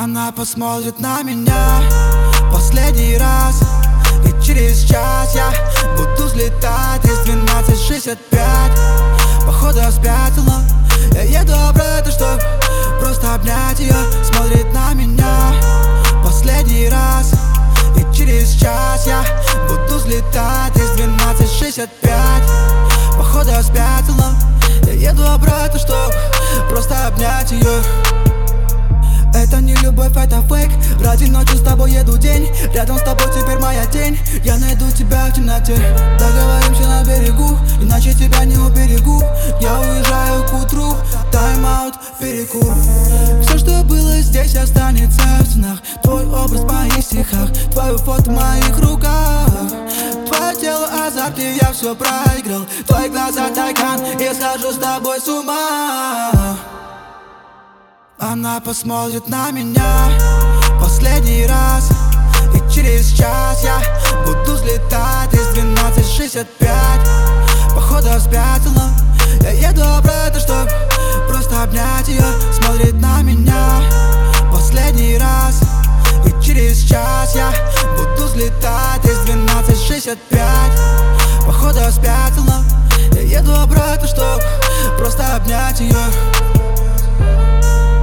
Она посмотрит на меня последний раз, и через час я буду взлетать из 12:65. Походу я спятила, я еду обратно, чтоб просто обнять ее. Смотрит на меня последний раз, и через час я буду взлетать из 12:65. Походу я спятила, я еду обратно, чтоб просто обнять ее. Это не любовь, это фейк. Ради ночи с тобой еду день. Рядом с тобой теперь моя тень. Я найду тебя в темноте. Договоримся на берегу, иначе тебя не уберегу. Я уезжаю к утру, тайм-аут, перекур. Все, что было здесь, останется в стенах. Твой образ в моих стихах, твое фото в моих руках. Твое тело азарт, и я все проиграл. Твои глаза тайкан, я схожу с тобой с ума. Она посмотрит на меня последний раз, и через час я буду взлетать из 12:65. Походу я спятила, я еду обратно, чтоб просто обнять ее. Смотрит на меня последний раз, и через час я буду взлетать из 12:65. Походу я спятила, я еду обратно, чтоб просто обнять ее.